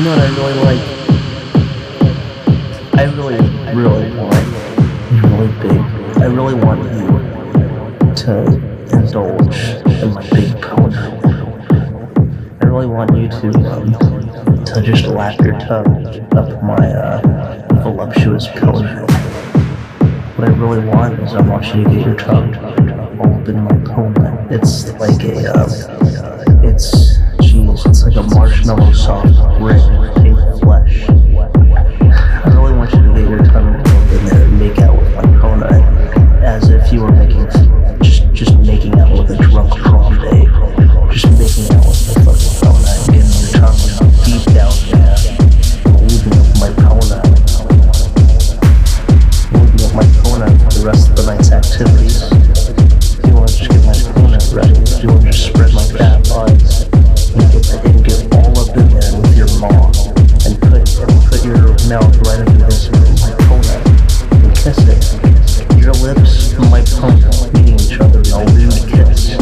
know what I really like? I really, really want really big. I really want you to indulge in my big pony. I really want you to just lap your tongue up my voluptuous pony. What I really want is I want you to get your tongue all up in my pony. It's like it's like a marshmallow soft ring of pink flesh. I really want you to get your tongue in there and make out with my pony, as if you were just making out with a drunk prom babe. Just making out with my fucking pony, getting your tongue deep down there, holding up my pony, holding up my pony for the rest of the night's activities. If you want to just get my pony ready, if you want to just spread my fat buds, and get all up in there with your maw, and put your mouth right up against my pony, and kiss it. Your lips and my pony meeting each other in a lewd kiss.